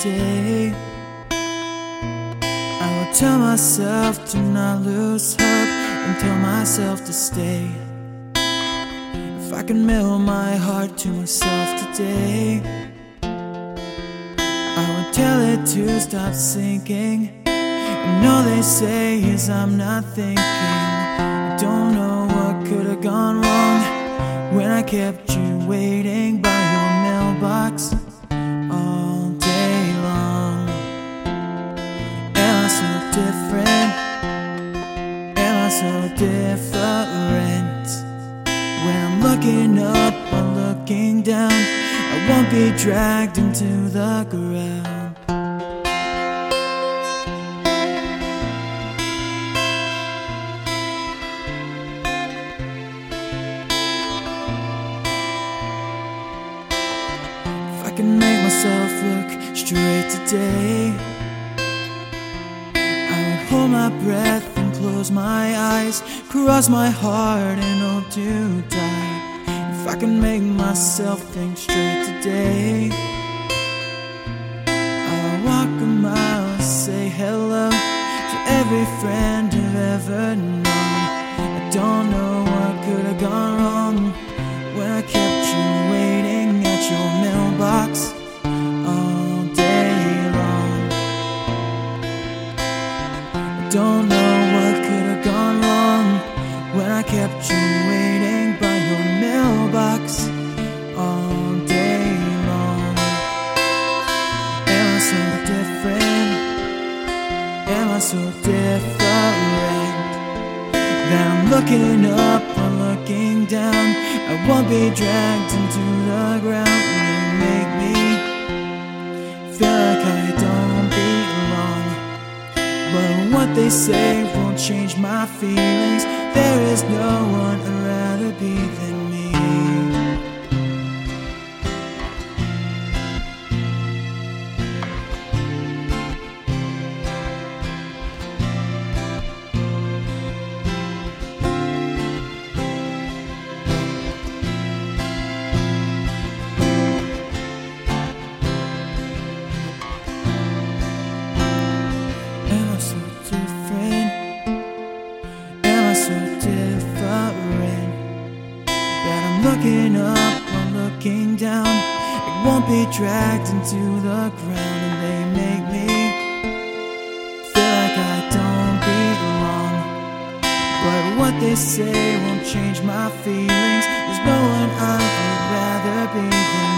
day. I will tell myself to not lose hope and tell myself to stay. If I can melt my heart to myself today, I would tell it to stop sinking. And all they say is I'm not thinking. I don't know what could have gone wrong when I kept you waiting by your mailbox all day long. Am I so different? Am I so different? When I'm looking up or looking down, I won't be dragged into the ground. If I can make myself look straight today, I would hold my breath and close my eyes, cross my heart and hope to die. If I can make myself think straight today, I'll walk a mile, say hello to every friend I've ever known. I don't know what could have gone wrong when I kept you waiting at your mailbox all day long. I don't know what could have gone wrong when I kept you waiting by your mailbox all day long. Am I so different? Am I so different that I'm looking up or looking down? I won't be dragged into the ground. You make me feel like I don't belong, but what they say won't change my feelings. There is no one I'd rather be than me. Looking up or looking down, it won't be dragged into the ground. And they make me feel like I don't belong, but what they say won't change my feelings. There's no one I would rather be than